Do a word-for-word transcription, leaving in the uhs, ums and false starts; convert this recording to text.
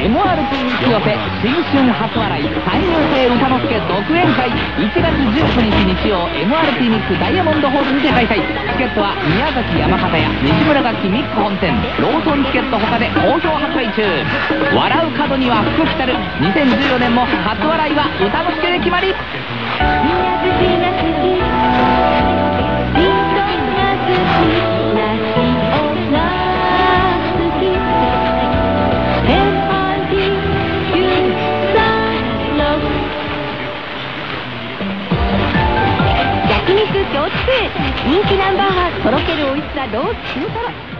エムアールティー に寄せ新春初笑い三遊亭歌之助独演会いちがつじゅうくにち日曜 エムアールティー ミックダイヤモンドホールにて開催。チケットは宮崎山形屋西村楽器ミック本店ローソンチケット他で好評発売中。笑う角には福来たる。にせんじゅうよねんも初笑いは歌之助で決まり。 焼肉共通人気ナンバーワンとろけるおいしさロース中トロ。